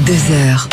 22h.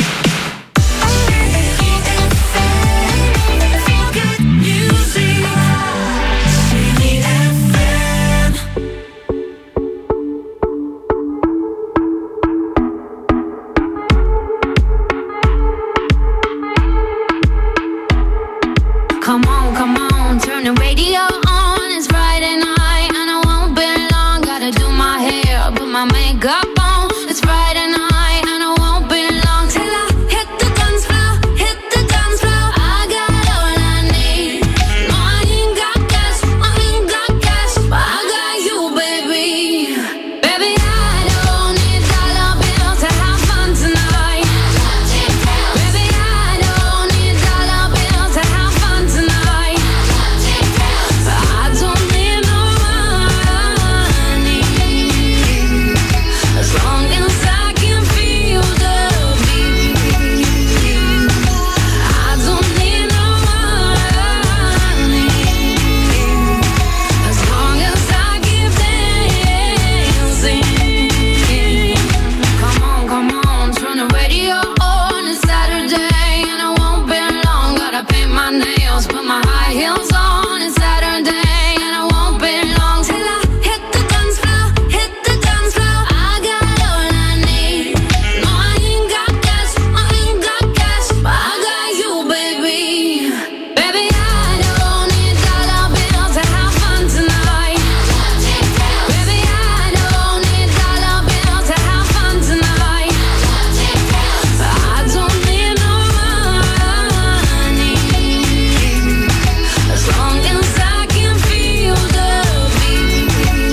Come on, turn the radio on. It's Friday night and I won't be long. Gotta do my hair, put my makeup on. It's Friday night and I won't be long till I hit the dance floor, hit the dance floor. I got all I need. No, I ain't got cash, but I got you, baby. Baby, I don't need dollar bills to have fun tonight. Baby, I don't need dollar bills to have fun tonight. I don't need no money, as long as I can feel the beat. I don't need no money, as long as I keep dancing. Come on, turn the radio on. It's Saturday and I won't be long. Gotta paint my nails, put my high heels on. It's Saturday and I won't be long till I hit the dance floor, hit the dance floor. I got all I need. No, I ain't got cash, but I got you, baby. Baby, I don't need dollar bills to have fun tonight. Baby, I don't need dollar bills to have fun tonight. I don't need no money, as long as I can feel the beat.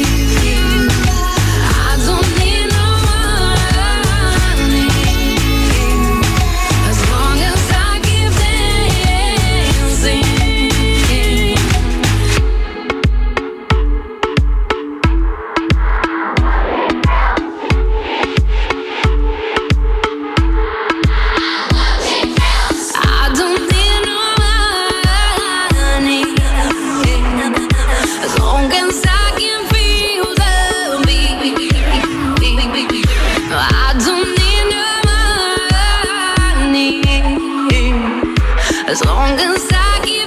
I don't need no money, as long as I keep dancing. I don't need no money, as long as I can feel the beat. I don't need no money, as long as I keep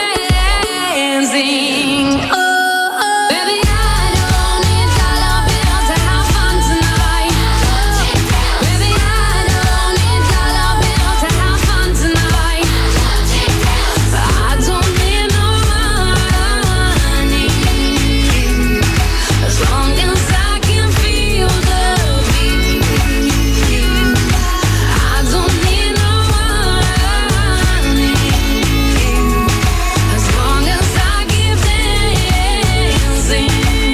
dancing. Oh, baby, I don't need dollar bills to have fun tonight. Baby, I don't need dollar bills to have fun tonight. I don't need no money, as long as I can feel the beat. I don't need no money, as long as I keep dancing.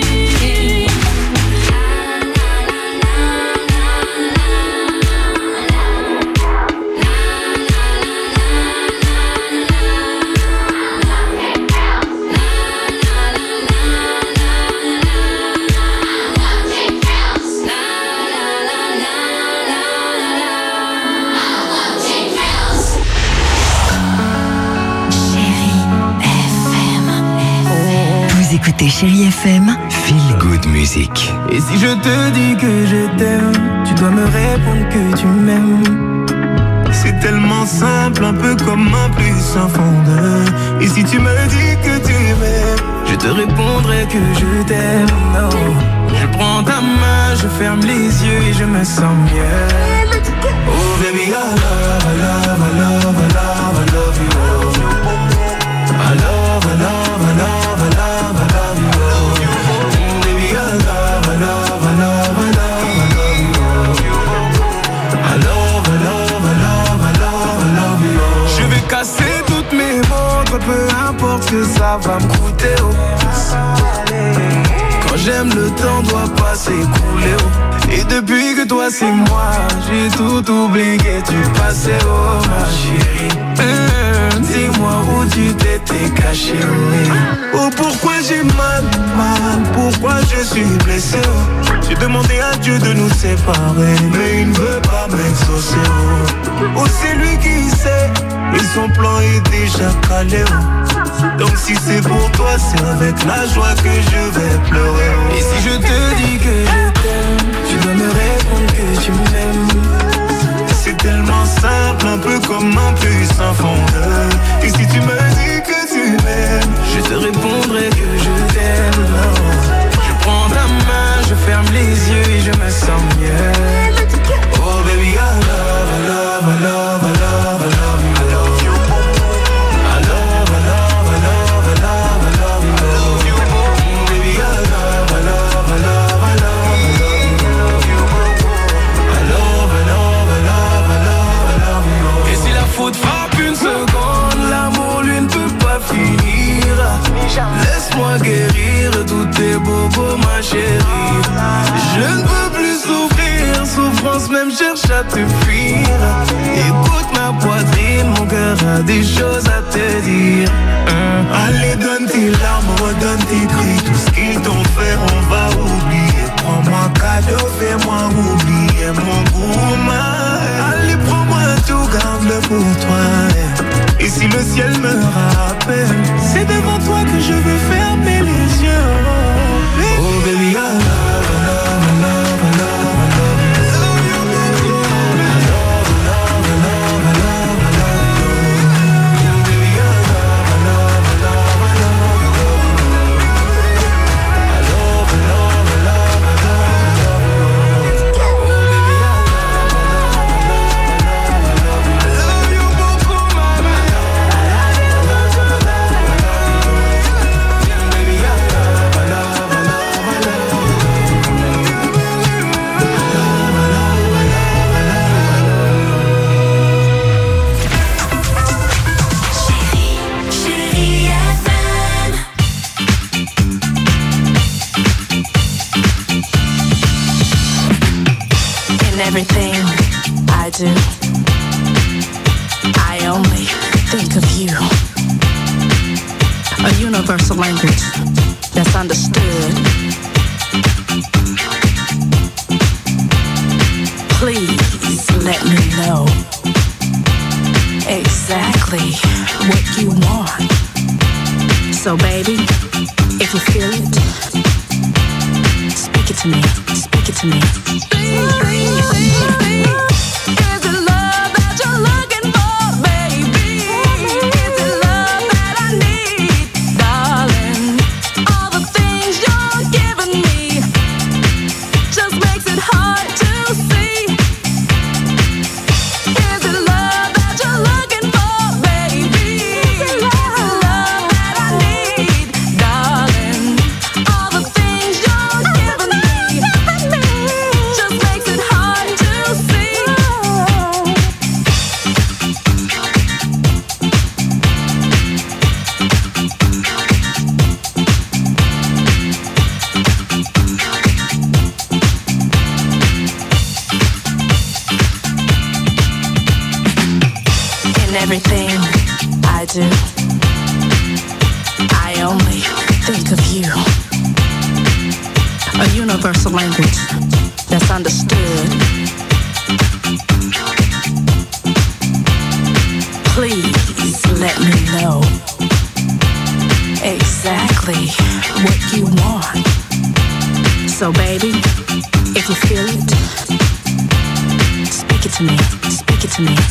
Vous écoutez Chérie FM, Feel Good Music. Et si je te dis que je t'aime, tu dois me répondre que tu m'aimes. C'est tellement simple, un peu comme un plus sans fondeur. Et si tu me dis que tu m'aimes, je te répondrai que je t'aime. Non, je prends ta main, je ferme les yeux et je me sens mieux. Oh baby, I love, I love, I love, I love, I love you. I love, I love, I love, I love, I love you. Baby, I love, I love, I love, I love, I love you. I love, I love, I love, I love, I love you. Je vais casser toutes mes montres, peu importe ce que ça va me coûter. Quand j'aime, le temps doit pas s'écouler. Et depuis que toi c'est moi, j'ai tout oublié, tu passais, oh ma chérie. Dis-moi où tu t'étais caché, oui. Oh pourquoi j'ai mal, pourquoi je suis blessé, oh. J'ai demandé à Dieu de nous séparer, mais il ne veut pas m'exaucer, oh. Oh c'est lui qui sait, et son plan est déjà calé, oh. Donc si c'est pour toi, c'est avec la joie que je vais pleurer, oh. Et si je te dis que je t'aime, tu dois me répondre que tu m'aimes. C'est à te fuir. Écoute ma poitrine, mon cœur a des choses à te dire. Allez, donne tes larmes, redonne tes cris. Tout ce qu'ils t'ont fait, on va oublier. Prends-moi cadeau, fais-moi oublier mon gourmand. Allez, prends-moi tout, garde-le pour toi. Et si le ciel me rappelle, c'est devant toi que je veux fermer les yeux. Oh baby, I love, I love, I love, I love. Everything I do, I only think of you. A universal language that's understood. Please let me know exactly what you want. So baby, if you feel it, speak it to me, speak it to me. Is it love that you're looking for, baby? Is it love that I need, darling? All the things you're giving me just makes it hard to see. Is it love that you're looking for, baby? Is it love that I need, darling? All the things you're giving me just makes it hard to see. In everything I do, I only think of you. A universal language that's understood. Please let me know exactly what you want. So baby, if you feel it, speak it to me, speak it to me.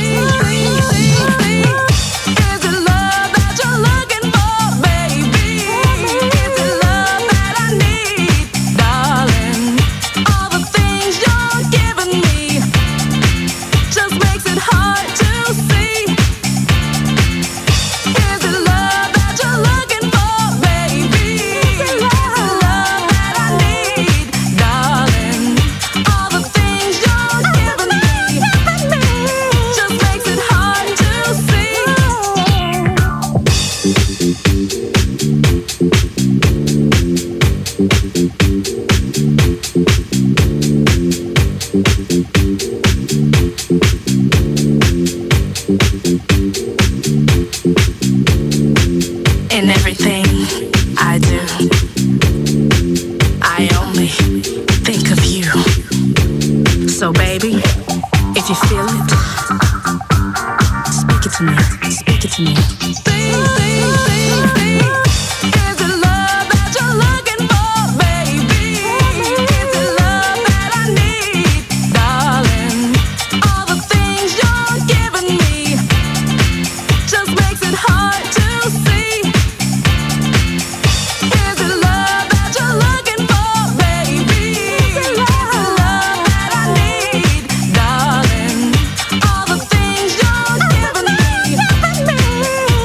Is it love that you're looking for, baby? Is it love that I need, darling? All the things you're giving me just makes it hard to see. Is it love that you're looking for, baby? Is it love that I need, darling? All the things you're giving me just makes it hard to see. In everything I do, I only think of you. So baby, if you feel it, speak it to me, speak it to me. Is it love that you're looking for, baby? Is it love that I need, darling? All the things you're giving me just makes it hard to see. Is it love that you're looking for, baby? Is it love that I need, darling? All the things you're giving me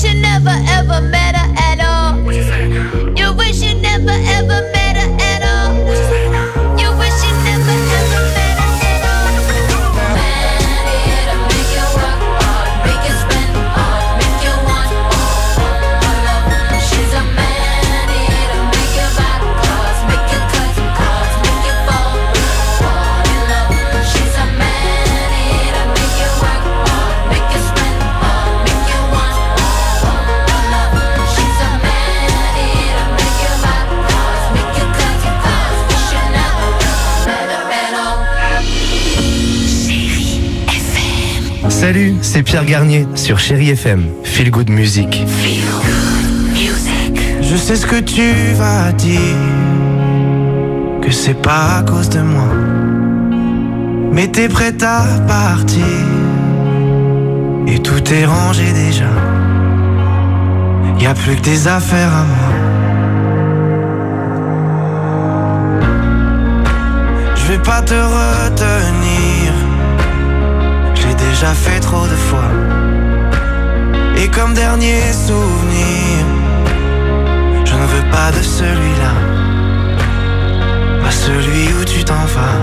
you never ever met her at all. You wish you never ever met her at all. You wish you never ever met her at all. Man, here to make you work hard, make you spend hard, make you want more love. She's a man here to make you back calls, make you cut calls, make you fall in love. She's a man here to make you work hard, make you spend hard, make you want more love. She's a man here to make you back calls, make you cut calls. Wish you never met her at all. Salut, c'est Pierre Garnier sur Chérie FM. Feel Good Music. Je sais ce que tu vas dire, que c'est pas à cause de moi, mais t'es prête à partir et tout est rangé déjà. Y a plus que des affaires à moi. Je vais pas te retenir, j'ai déjà fait trop de fois. Et comme dernier souvenir, je ne veux pas de celui-là, pas celui où tu t'en vas.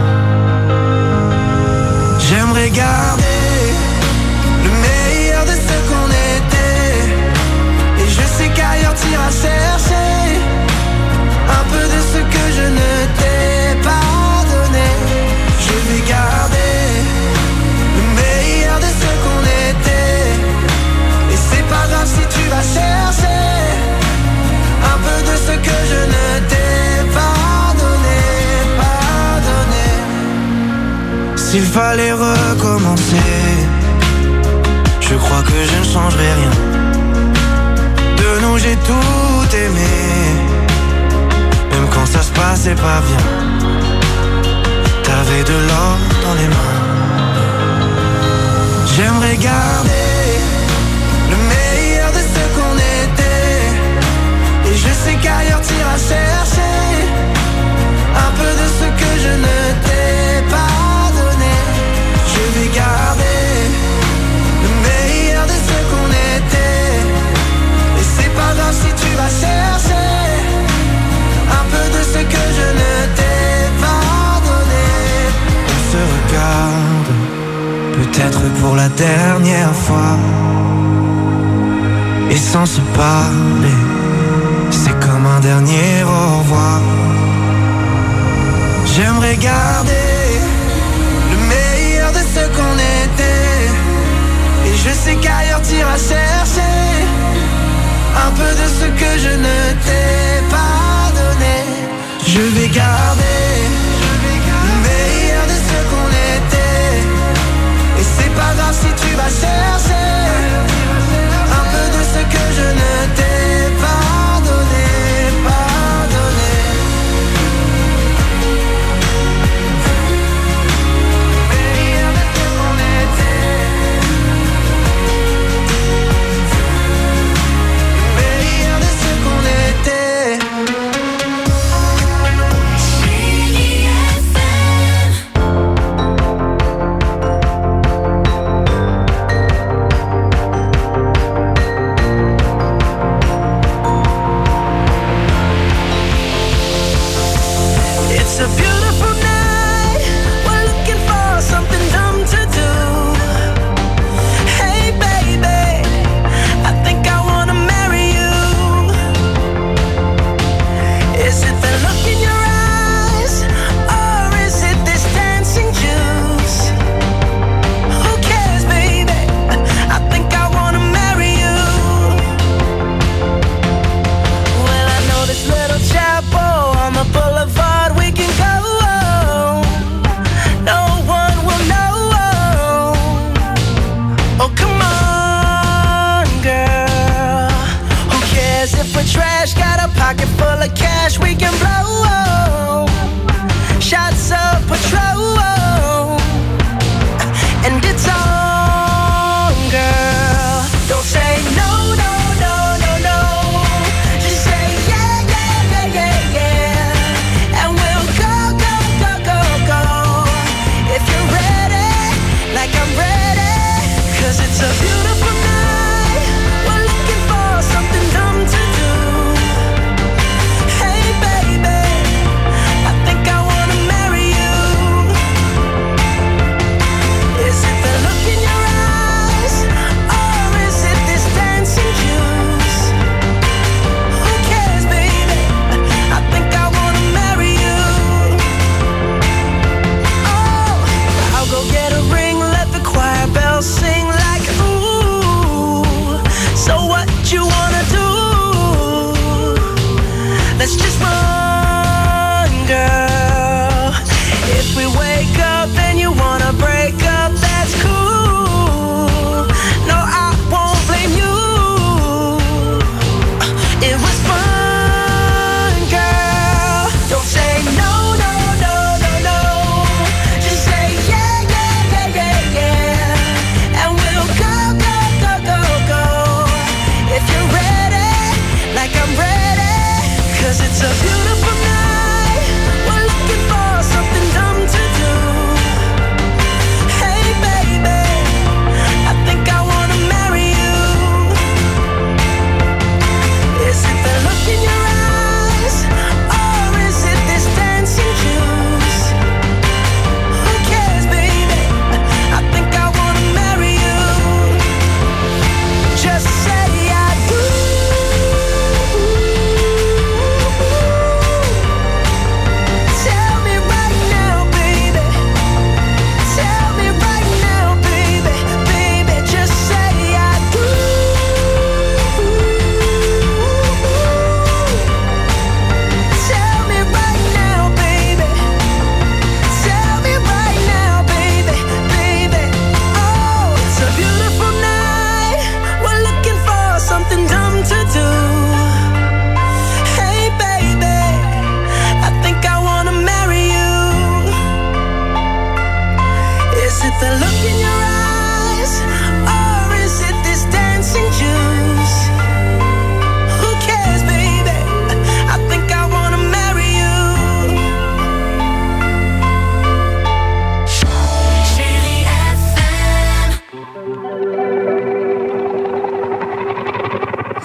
J'aimerais garder le meilleur de ce qu'on était, et je sais qu'ailleurs t'iras chercher un peu de ce que je ne t'ai pas donné. Je vais garder le meilleur de ce qu'on était, et c'est pas grave si tu vas chercher un peu de ce que je ne t'ai pas donné, pas donné. S'il fallait recommencer, je crois que je ne changerai rien. De nous j'ai tout aimé, même quand ça se passait pas bien. T'avais de l'or dans les mains. J'aimerais garder le meilleur de ce qu'on était, et je sais qu'ailleurs t'iras chercher un peu de ce que je ne t'ai pas donné. Je vais garder le meilleur de ce qu'on était, et c'est pas grave si tu vas chercher un peu de ce que je ne t'ai pas donné. On se regarde, peut-être pour la dernière fois, et sans se parler, c'est comme un dernier au revoir. J'aimerais garder le meilleur de ce qu'on était, et je sais qu'ailleurs t'iras chercher un peu de ce que je ne t'ai pas donné. Je vais garder le meilleur de ce qu'on était, et c'est pas grave si tu vas chercher un peu de ce que je ne t'ai pas donné, pas donné. Le meilleur de ce qu'on était, le meilleur de ce qu'on était.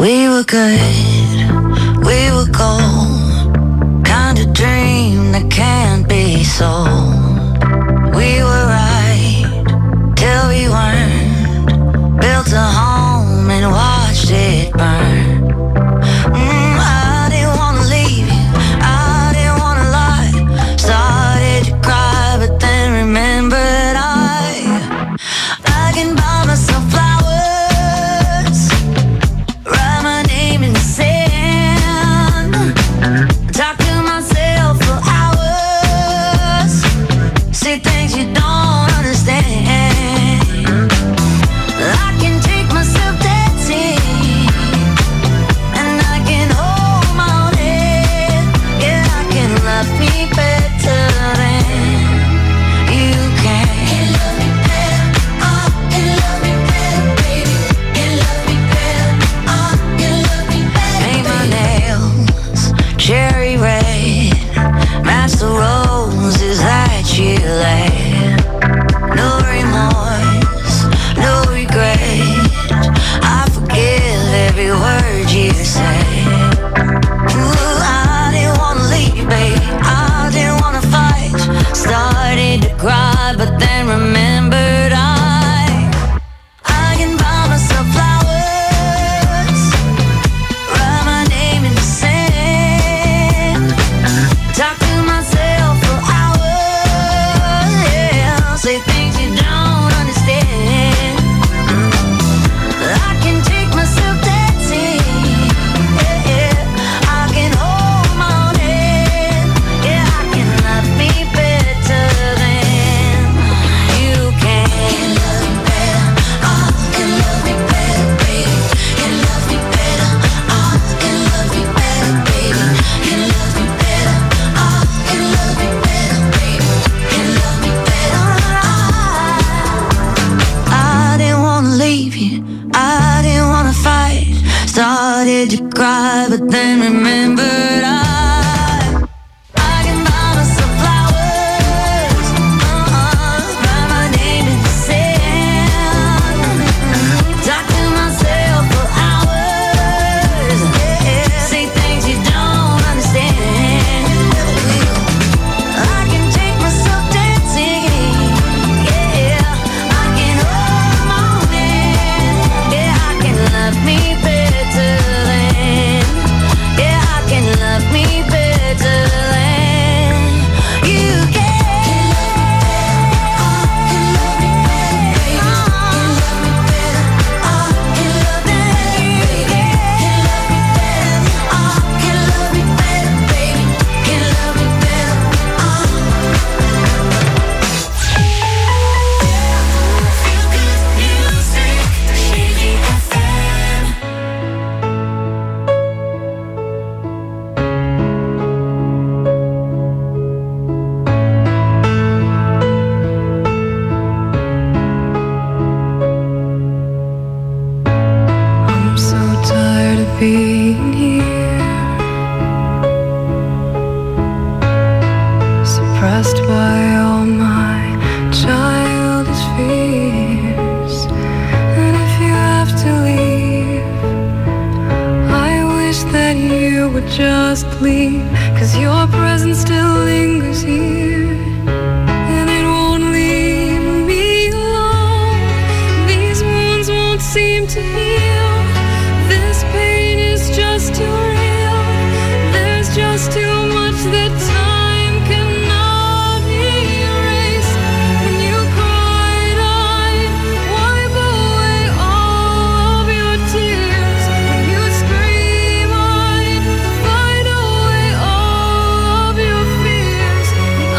We were good, we were gold, kind of dream that can't be sold. We were right till we weren't, built a home and watched it burn. I didn't wanna leave you, I didn't wanna lie. Started to cry but then remembered I can buy myself flowers, write my name in the sand, talk to myself for hours, say things you don't understand. I can take myself dancing, and I can hold my own head. Yeah, I can love me better than you can. Can love me better, can love me better, baby. Can love me better, can love me better. Paint my nails cherry red, match the roses that you laid. No remorse, no regret, I forgive every word you say. Ooh, I didn't wanna leave, babe, I didn't wanna fight. Started to cry, but then remembered I can buy myself flowers, write my name in the sand, talk to myself for hours, yeah, say things you don't understand. I can take myself dancing, yeah, I can hold my own head, yeah, I can love me better than you can. Can love me better, can love me better, baby. Can love me better, can love me better, baby. Can love me better, can love me better, baby. Can love me better. I didn't wanna leave you, I didn't wanna fight. Started to cry, but then remembered I can buy myself flowers, write my name in the sand, talk to myself for hours, yeah, say things you don't understand. I can take myself dancing, yeah, I can hold my own hand, yeah, I can love me better than, yeah, I can love me better than you can. Can love me better, baby. Can love me better, can love me better, can love me better, baby. Can love me better, Feel good music, Shady FM. I'm so tired of being here, suppressed by all my childish fears. And if you have to leave, I wish that you would just leave, 'cause your presence still lingers here, and it won't leave me alone. These wounds won't seem to heal. This pain is just too real. There's just too much that time cannot erase. When you cried, I'd wipe away all of your tears. When you scream, I'd fight away all of your fears. And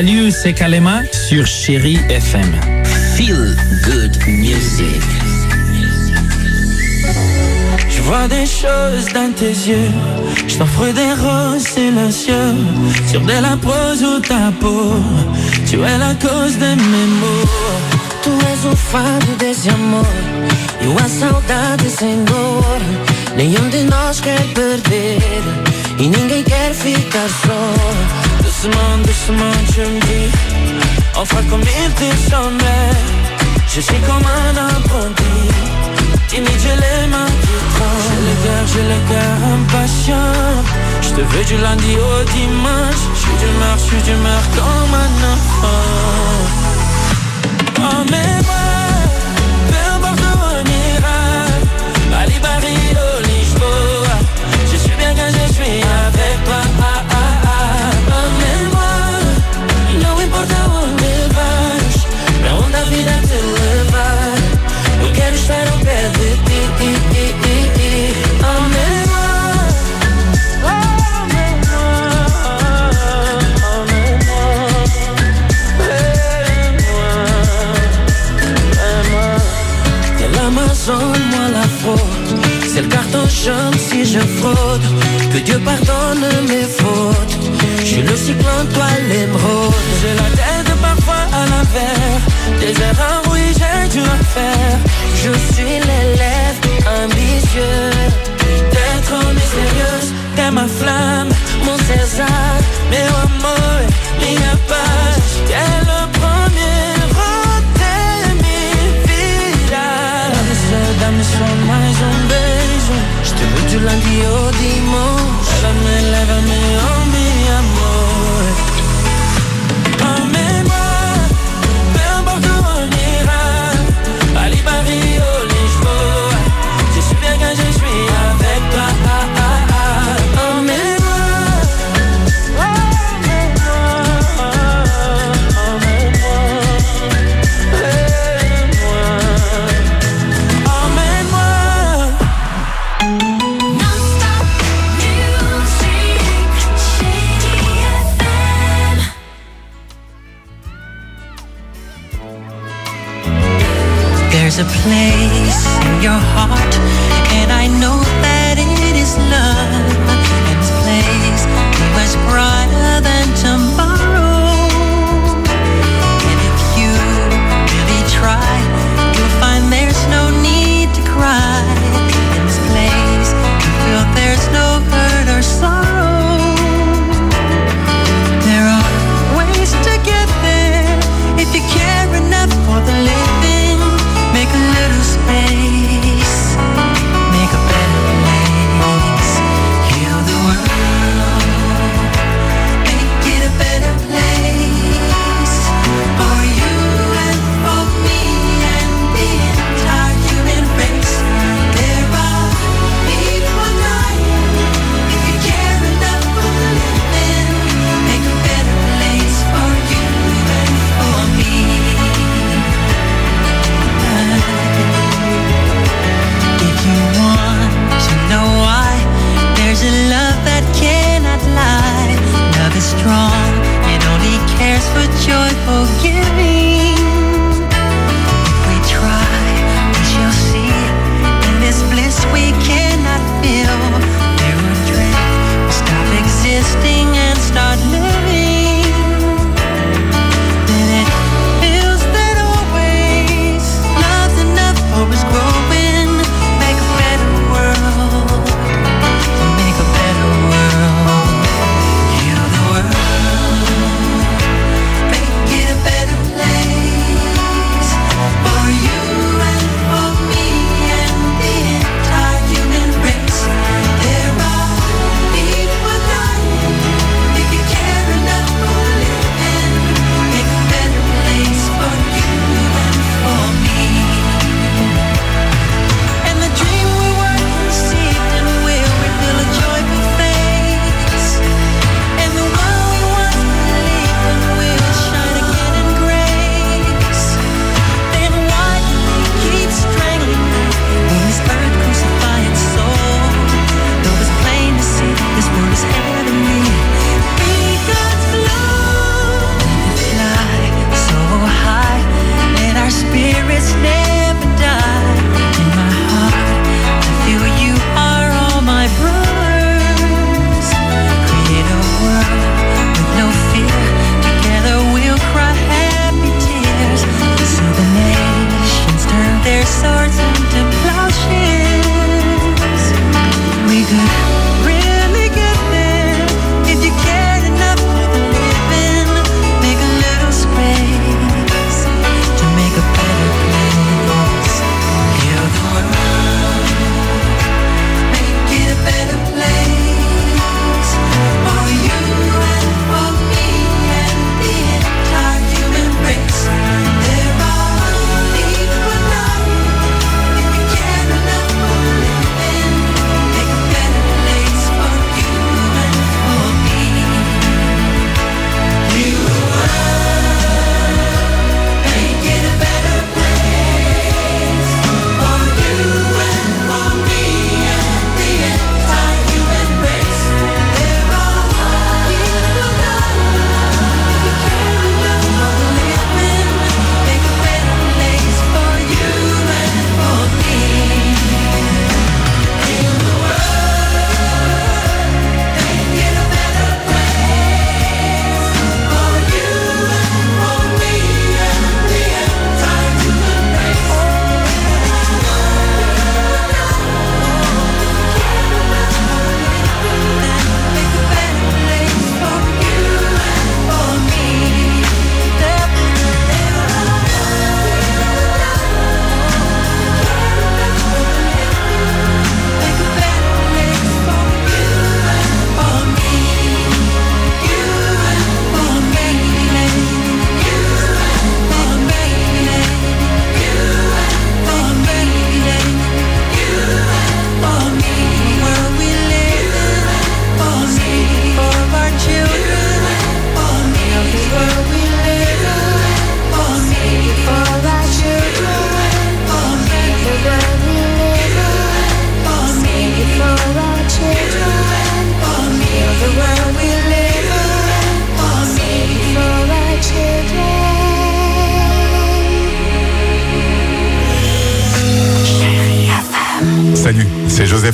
Salut, c'est Kalema sur Chérie FM. Feel good music. Je vois des choses dans tes yeux. Je t'offre des roses silencieux sur de la prose ou ta peau. Tu es la cause de mes maux. Tu és o fado desse amor e a saudade sem dor. Nenhum de nós quer perder e ninguém quer ficar só. Doucement, doucement, tu me dis enfin comme il te semblait. Je suis comme un apprenti, timide, j'ai les mains qui tremblent. J'ai le cœur impatient. Je te veux du lundi au dimanche. Je suis d'humeur comme un enfant. Emmène-moi, peu importe où on ira. Bali, Barrio, Lisboa. Je suis bien quand je suis avec toi. Emmène-moi, não importa onde vais, pra onde a vida te levar. Eu quero estar ao pé de ti. Emmène-moi, L'Amazone, moi la fraude. C'est le carton jaune si je fraude. Que Dieu pardonne mes fautes. Je suis le cyclone, toi l'émeraude. j'ai la tête parfois à l'envers. Des erreurs, oui, j'ai dû en faire. Je suis l'élève ambitieux. T'es trop mystérieuse, t'es ma flamme, mon César. Meu amor, minha paz. T'es le premier de minha vida. Dá-me só mais beijo. Je te veux du lundi au dimanche. Lève-me, oh mi amor. Emmène-moi, peu importe où on ira. Bali, Barrio, Lisboa. Je suis bien quand je suis avec toi. Emmène-moi, There's a place in your heart, and I know that it is love. And this place is much brighter than tomorrow. And if you really try, you'll find there's no need to cry. In this place, you feel there's no hurt or sorrow. There are ways to get there if you care enough for the living. Make a little space.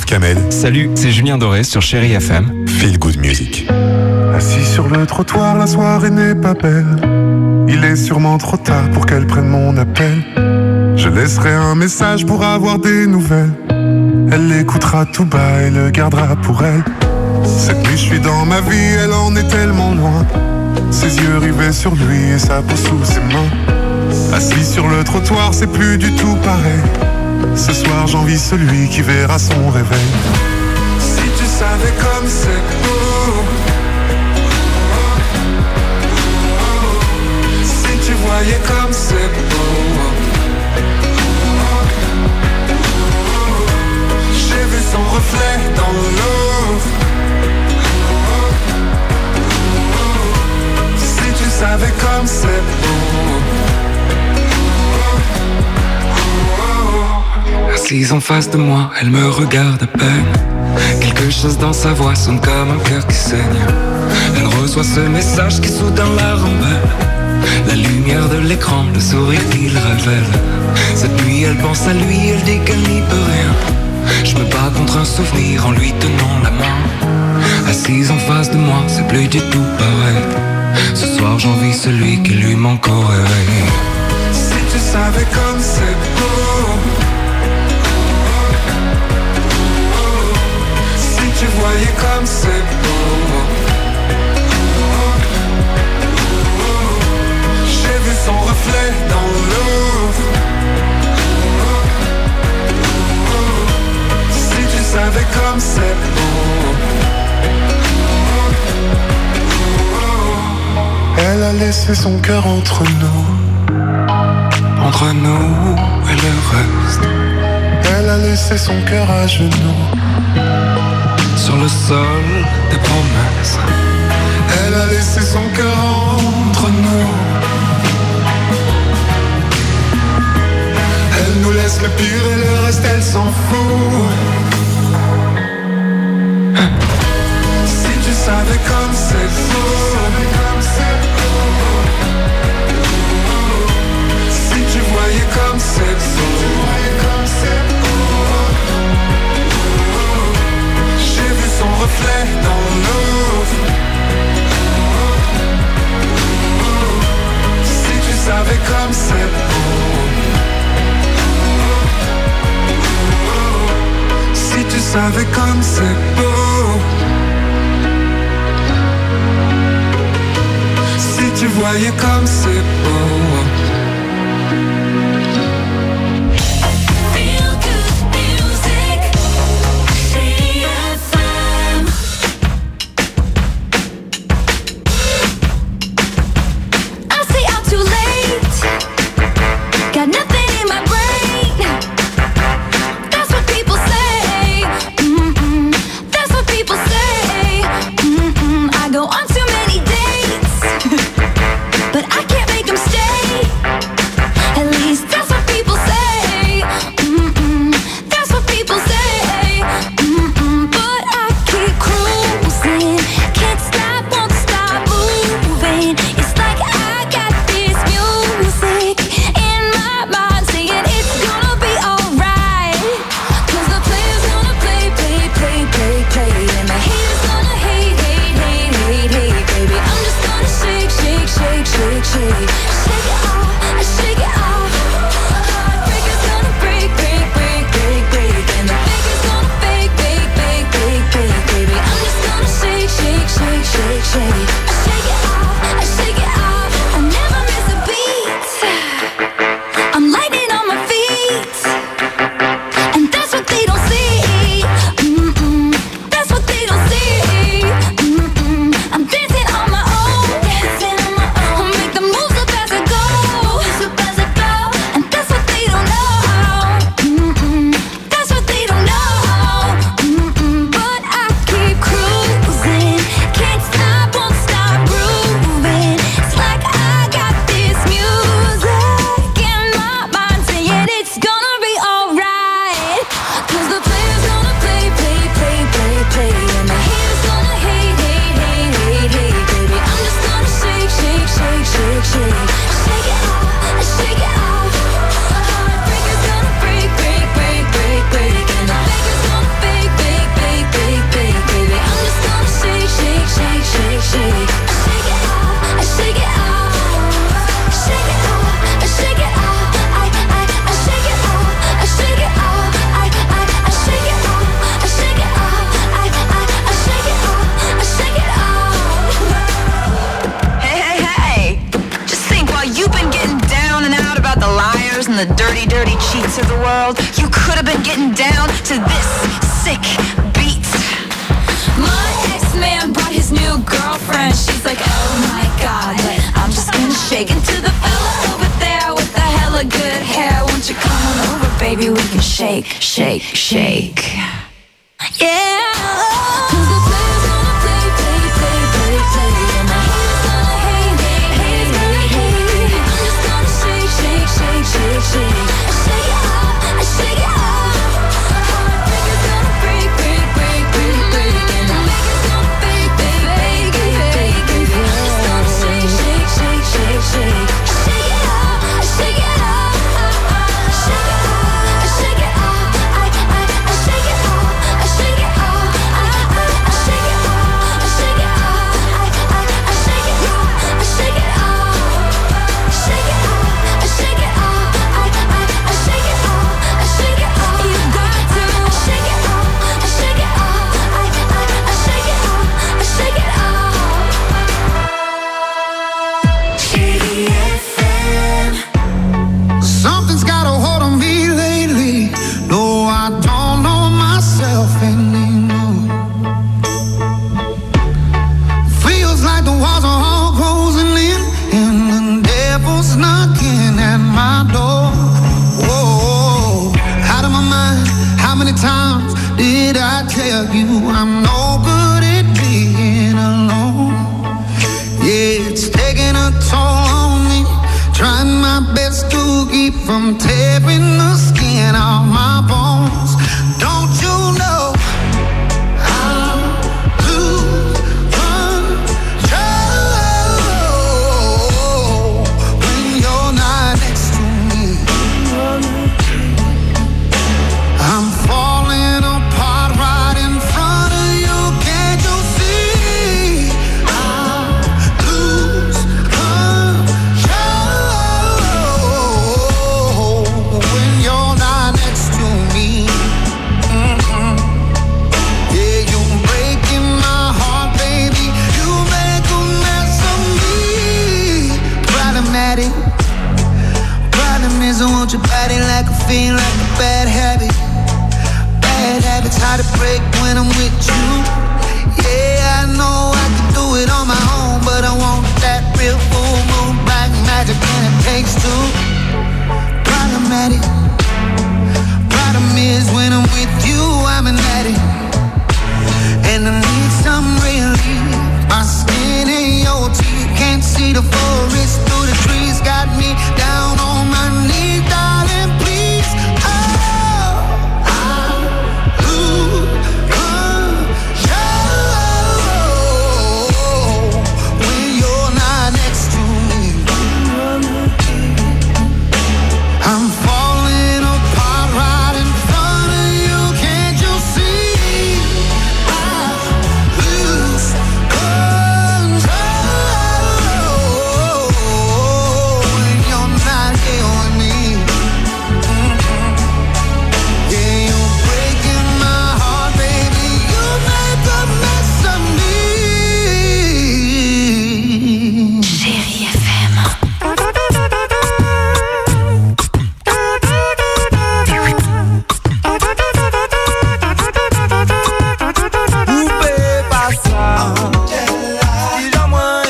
Kamel. Salut, c'est Julien Doré sur Chérie FM. Feel Good Music. Assis sur le trottoir, la soirée n'est pas belle. Il est sûrement trop tard pour qu'elle prenne mon appel. Je laisserai un message pour avoir des nouvelles. Elle l'écoutera tout bas et le gardera pour elle. Cette nuit je suis dans ma vie, elle en est tellement loin. Ses yeux rivés sur lui et sa peau sous ses mains. Assis sur le trottoir, c'est plus du tout pareil. Ce soir j'envie celui qui verra son réveil. Si tu savais comme c'est beau, si tu voyais comme c'est beau. J'ai vu son reflet dans l'eau. Si tu savais comme c'est beau. Assise en face de moi, elle me regarde à peine. Quelque chose dans sa voix sonne comme un cœur qui saigne. Elle reçoit ce message qui soudain la rembelle. La lumière de l'écran, le sourire qu'il révèle. Cette nuit elle pense à lui, elle dit qu'elle n'y peut rien. Je me bats contre un souvenir en lui tenant la main. Assise en face de moi, c'est plus du tout pareil. Ce soir j'envie celui qui lui manque au réveil. Si tu savais comme c'est beau. Si tu voyais comme c'est beau. J'ai vu son reflet dans l'eau. Si tu savais comme c'est beau. Elle a laissé son cœur entre nous. Entre nous et le reste. Elle a laissé son cœur à genoux. Sur le sol des promesses. Elle a laissé son cœur entre nous. Elle nous laisse le pire et le reste elle s'en fout. Si tu savais comme c'est beau. Si tu voyais comme c'est beau. J'ai vu son reflet dans l'eau. Si tu savais comme c'est beau. Si tu savais comme c'est beau. Si tu voyais comme c'est beau. But I can't make them stay. the dirty, dirty cheats of the world. You could have been getting down to this sick beat. My ex-man brought his new girlfriend. She's like, oh my God, but I'm just gonna shake into the fella over there with the hella good hair. Won't you come on over, baby? We can shake, shake, shake. Yeah. I'm no good at being alone. Yeah, it's taking a toll on me. Trying my best to keep from tearing the skin off my bones. Don't you know I'll lose control when you're not next to me? I'm falling apart right in front of you. Can't you see? I'll lose control when you're not next to me. Yeah, you're breaking my heart, baby. You make a mess of me. Problematic. Problem is I want your body like a fiend, like a bad habit. Bad habits hard to break when I'm with you. Yeah, I know I can do it on my own, but I want that real full moon black magic, and it takes two. Problematic. Problem is when I'm with you, I'm an addict, and I need some relief. My skin and your teeth can't see the forest through the trees. Got me down on my knees, darling, please. Oh, I'll lose control when you're not next to me. I'm falling apart right in front of you. Can't you see? I'll lose control when you're not here with me. Yeah, you're breaking my heart, baby. You make a mess of me. Chérie FM. Pouvez pas ça, si j'en moins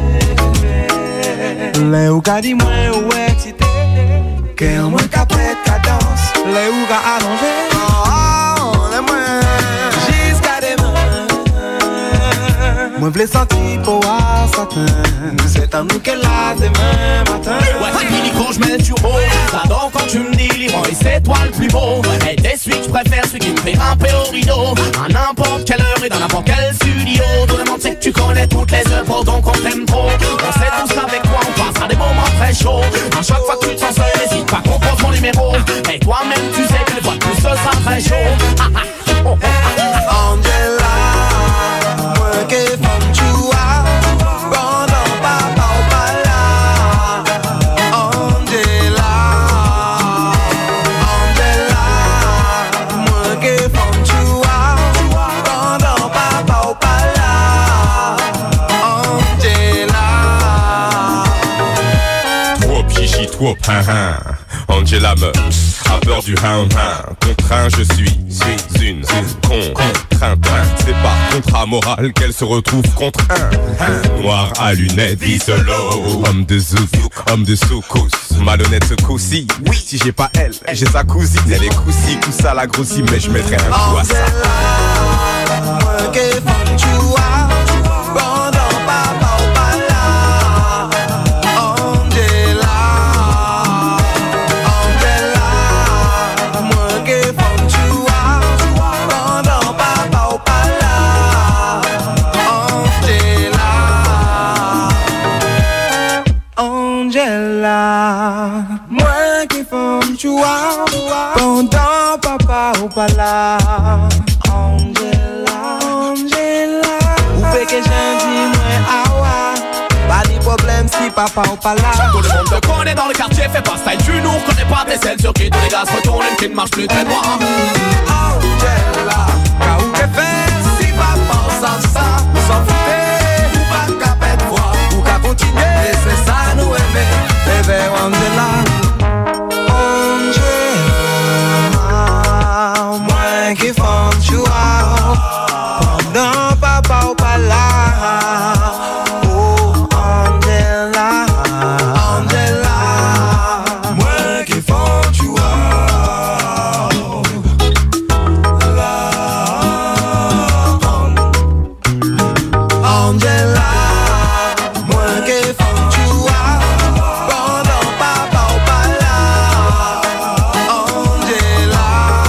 aimé. Les ou ka di moins ou excité, que en moins ka pète ka danse. Les ou ka allongé, les moins jusqu'à demain. Moi v'lais sentir pour à satin. C'est à nous qu'elle a demain matin. Ouais, fini quand je mets le turbo. J'adore quand tu me dis Leroy, c'est toi le plus beau. Et des celui que je préfère, celui qui me fait ramper au rideau. À n'importe quelle heure et dans n'importe quel studio. Tout le monde sait que tu connais toutes les œuvres, donc on t'aime trop. On sait tous qu'avec toi on passera des moments très chauds. À chaque fois que tu te sens seul, n'hésite pas, compose mon numéro. Et toi-même tu sais que les fois de plus ce sera très chaud. Angela, moi que femme tu as, pendant papa ou pas là. Angela, moi que femme tu as, pendant papa ou pas là. Angela. Trop chichi, trop parrain. Angela meurt, a peur du hound. Contraint, je suis une contrainte. C'est par contrat moral qu'elle se retrouve contre un noir à lunettes, vie solo. Homme de zouk, homme de soukous, malhonnête ce coup-ci. Oui, si j'ai pas elle, j'ai sa cousine. Elle est coussi, coussa la grossie, mais je mettrai un coup à ça. Moi qui femme choua pendant papa ou pas là. Angela, Angela, ou fait que j'ai dit moi awa. Pas de problème si papa ou pas là. Tout le monde te connaît dans le quartier, fais pas style du nous. Connais pas tes selles sur qui tous les gars se retournent. Une qui ne marche plus très droit. Angela, quand ou que fait si papa sans ça, sans fouter ou pas qu'à perdre voix, ou qu'à continuer. Et c'est ça nous aimer, bébé Angela. Moi qui femme choua pendant papa ou pas là. Oh Angela, Angela, moi qui femme choua. Angela, moi qui femme choua pendant papa ou pas là. Angela.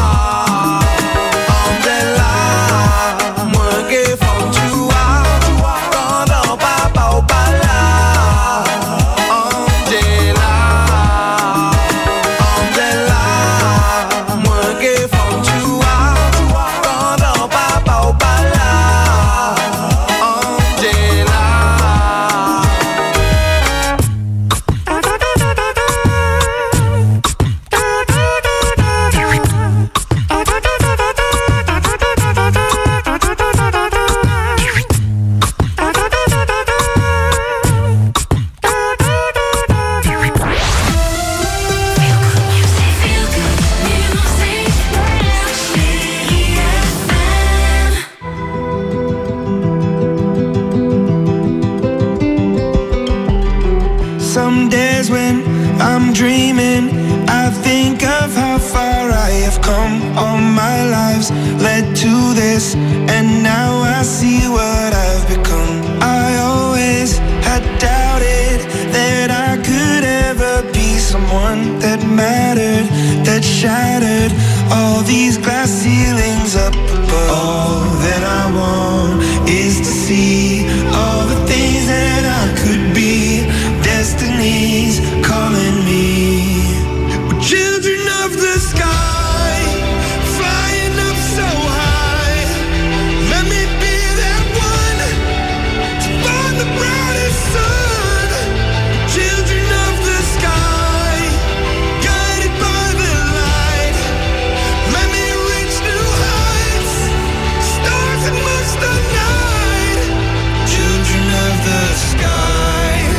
Some days when I'm dreaming, I think of how far I have come. All my lives led to this, and now I see what I've become. I always had doubted that I could ever be someone that mattered, that shattered all these glass ceilings up above. All that I want is to see all the things that I could be. Destiny's calling me. We're children of the sky, flying up so high. Let me be that one to find the brightest sun. Children of the sky, guided by the light. Let me reach new heights, stars amongst the night. Children of the sky.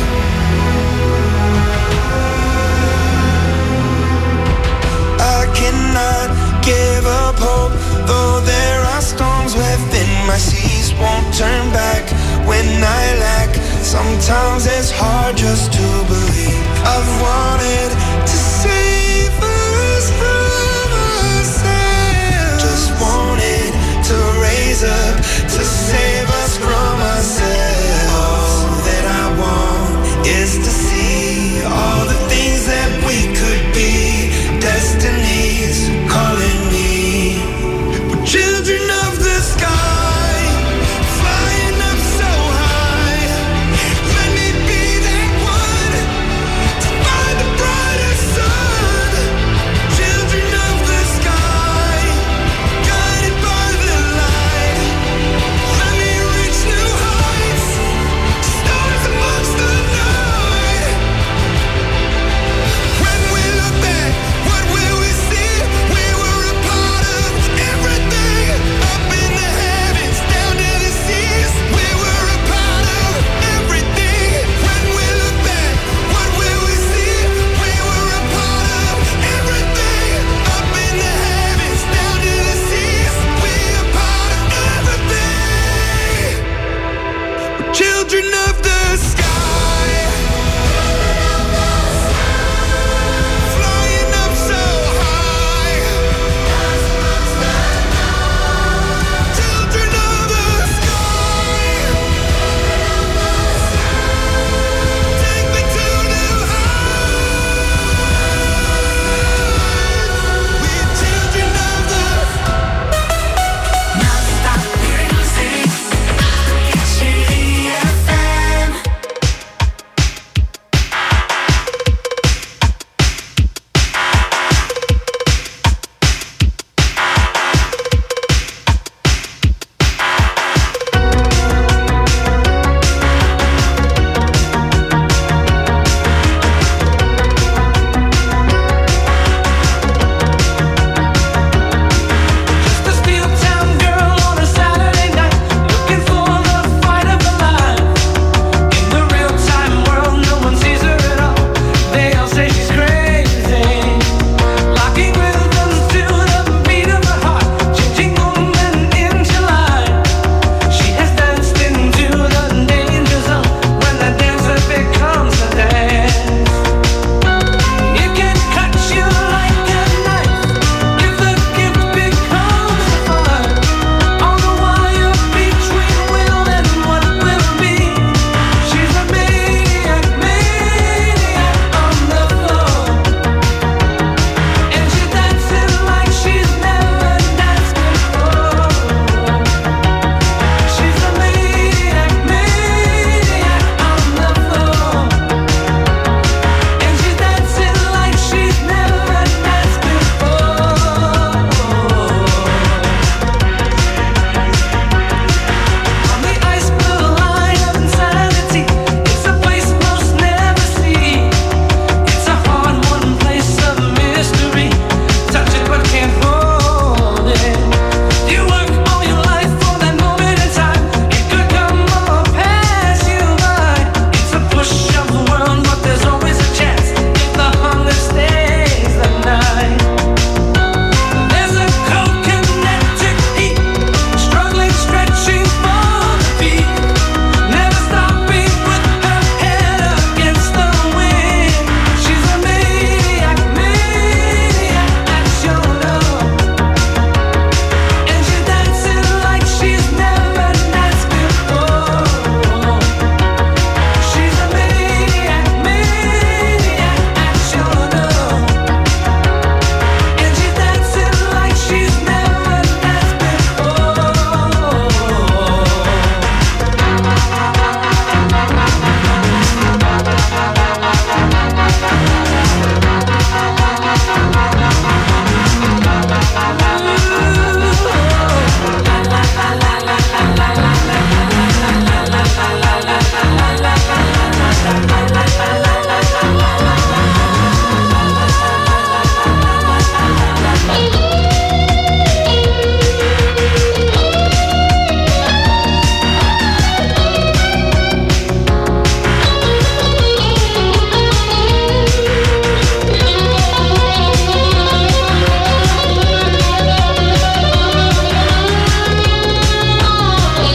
Cannot give up hope, though there are storms within my seas. Won't turn back when I lack. Sometimes it's hard just to believe. I've wanted to save us from ourselves. Just wanted to raise up, to save